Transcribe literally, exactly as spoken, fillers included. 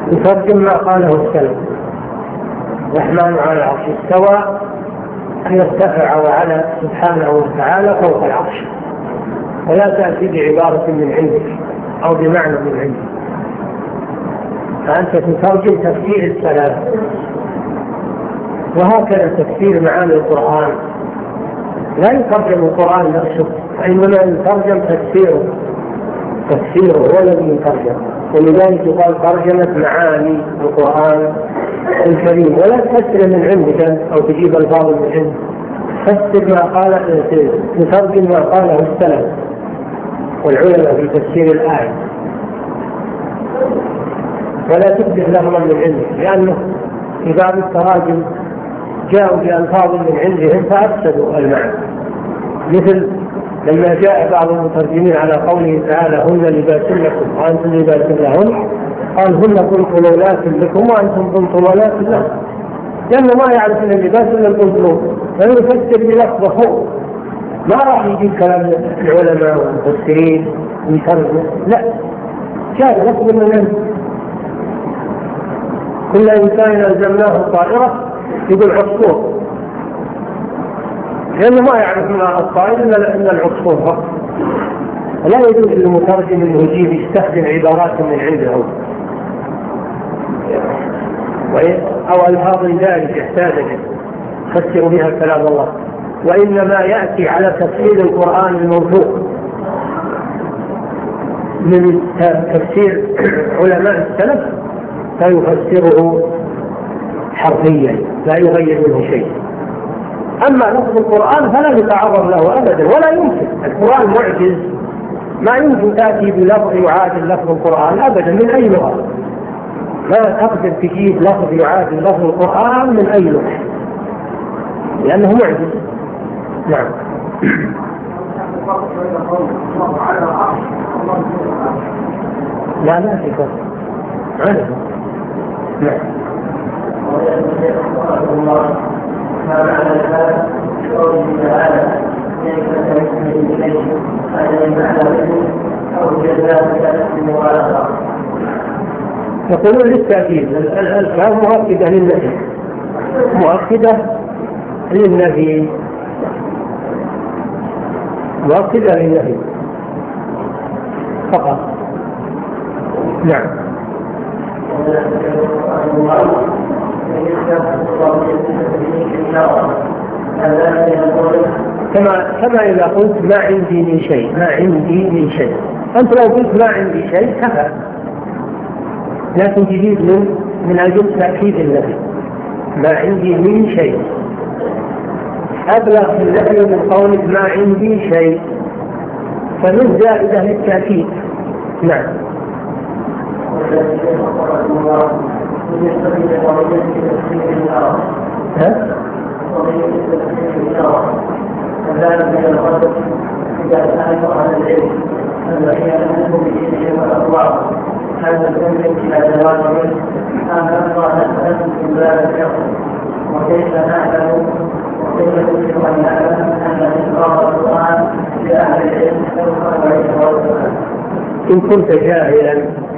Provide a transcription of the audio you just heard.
يترجم ما قاله السلف. الرحمن على العرش استوى، أن يرتفع وعلى سبحانه وتعالى فوق العرش، ولا تأتي بعبارة من عندك أو بمعنى من عندك، فأنت تترجم تفسير السلف. وهكذا تفسير معاني القرآن، لا يترجم القرآن نفسه، وإنما يترجم تفسيره، تفسيره هو الذي يترجم. ولذلك يقال ترجمة معاني القرآن الكريم، ولا تفسر من عندك أو تجيب الفاظ من عندك، فسر ما قال، تترجم ما قاله السلف والعلماء في تفسير الآية، ولا تبدأ لفظا من عندك، لأنه في بعض التراجم جاءوا بألفاظ من عندهم فأفسدوا المعنى. مثل لما جاء بعض المترجمين على قوله تعالى هن لباس لكم وأنتم لباس لهن، قال هن بنطلونات لكم وأنتم بنطلونات لهم، لأنه ما يعرف أن اللباس إلا البنطلون، فيفسر بلفظه فوق، ما راح يجيب كلام العلماء والمفسرين ويترجم، لا، جاء لفظ من عنده. كل إنسان ألزمناه طائرة يقول عصفور، لأنه ما يعرف من الطائر إلا العصفور فقط. لا يجوز للمترجم أنه يجيب يستخدم عبارات من عنده أو ألفاظ ذلك يحتاج يفسر بها كلام الله، وإنما يأتي على تفسير القرآن الموثوق من تفسير علماء السلف فيفسره حرفيا لا يغير منه شيء. أما لفظ القرآن فلا يتعرض له أبدا، ولا يمكن. القرآن معجز، ما يمكن تأتي بلفظ يعادل لفظ القرآن أبدا من أي لغة، لا تقدر تجيب لفظ يعادل لفظ القرآن من أي لغة، لأنه معجز. نعم. لا لا في فرق. نعم. يقولون للتأكيد الألفاظ مؤكدة للنفي، مؤكدة للنفي، مؤكدة للنفي فقط. نعم. كما كما إذا قلت ما عندي من شيء، ما عندي من شيء، أنت لو قلت ما عندي شيء كفى، لكن تجيب من من أجل تأكيد النفي، ما عندي من شيء أبلغ في النفي من قولك ما عندي شيء، فمن زائدة للتأكيد. نعم. ها؟ وكيف نعلم وكيف يمكن أن نعلم أن إقرار القرآن لأهل العلم سوف وعيد وعيد. إن كنت جاهلا